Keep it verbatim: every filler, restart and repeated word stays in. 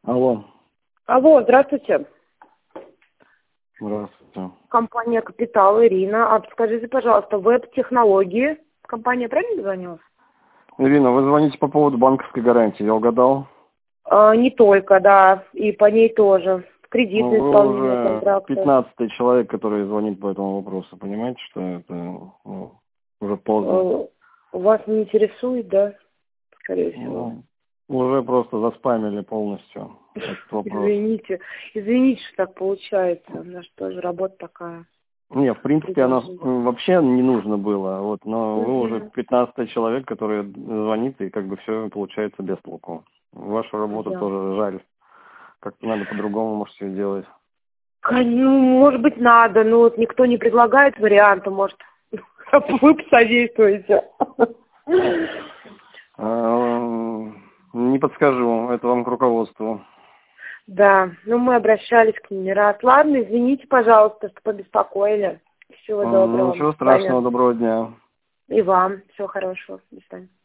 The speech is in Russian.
Алло. Алло, здравствуйте. Здравствуйте. Компания «Капитал», Ирина. А подскажите, пожалуйста, веб-технологии. Компания правильно звонила? Ирина, вы звоните по поводу банковской гарантии, я угадал? А, не только, да, и по ней тоже. Кредитное Ну, вы исполнение уже контракта. пятнадцатый человек, который звонит по этому вопросу. Понимаете, что это ну, уже поздно? Э, Вас не интересует, да? Скорее всего. Ну, уже просто заспамили полностью этот вопрос. Извините. Извините, что так получается. У нас тоже работа такая. Не, в принципе, она Предложение. вообще не нужно было, вот, но вы уже Мгм. пятнадцатый человек, который звонит, и как бы все получается без толку. Вашу работу Да. тоже жаль. Как-то надо по-другому, может, все делать. Ну, может быть, надо, но вот никто не предлагает варианта, может, вы посодействуете. А, Не подскажу, это вам к руководству. Да, ну мы обращались к ним не раз. Ладно, извините, пожалуйста, что побеспокоили. Всего М, доброго. Ничего До свидания. страшного, доброго дня. И вам. Всего хорошего. До свидания.